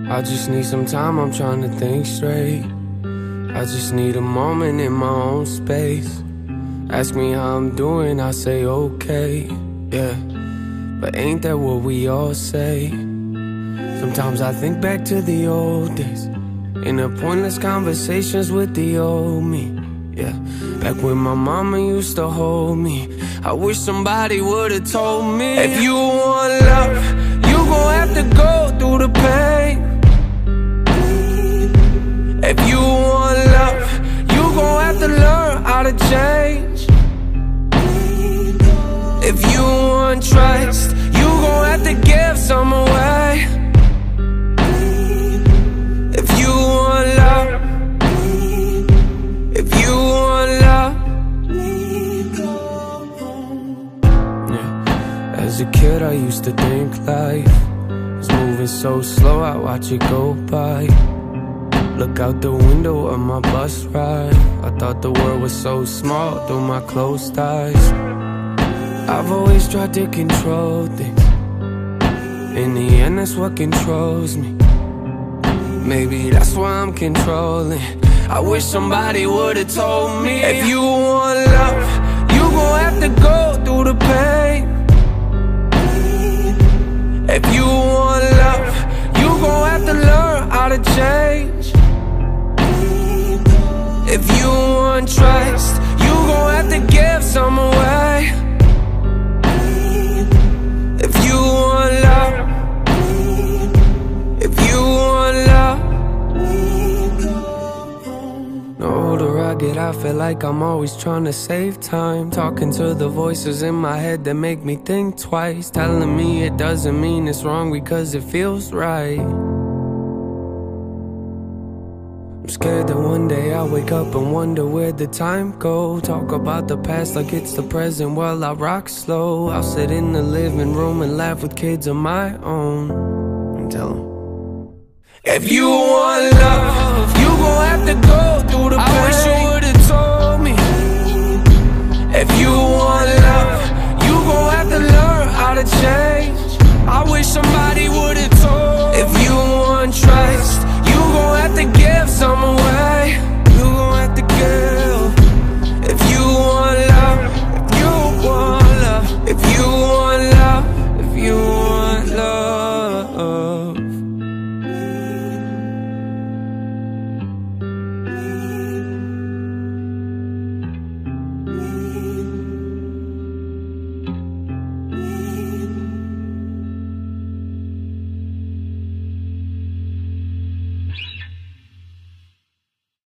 I just need some time, I'm trying to think straight. I just need a moment in my own space. Ask me how I'm doing, I say okay, yeah. But ain't that what we all say? Sometimes I think back to the old days, in the pointless conversations with the old me, yeah. Back when my mama used to hold me, I wish somebody would've told me, if you want love, you gon' have to go through the pain. If you want love, you gon' have to learn how to change. If you want trust, you gon' have to give some away. If you want love, if you want love, yeah. As a kid I used to think life was moving so slow, I watch it go by. Look out the window of my bus ride, I thought the world was so small through my closed eyes. I've always tried to control things, in the end that's what controls me. Maybe that's why I'm controlling. I wish somebody would've told me, if you want love, you gon' have to go through the pain. If you want love, you gon' have to learn how to change. If you want trust, you gon' have to give some away. If you want love, if you want love. The older I get, I feel like I'm always trying to save time, talking to the voices in my head that make me think twice, telling me it doesn't mean it's wrong because it feels right. I'm scared that one day I'll wake up and wonder where the time go. Talk about the past like it's the present while I rock slow. I'll sit in the living room and laugh with kids of my own and tell them, if you want love, you gon' have to go through the pain. I wish you would've told me, if you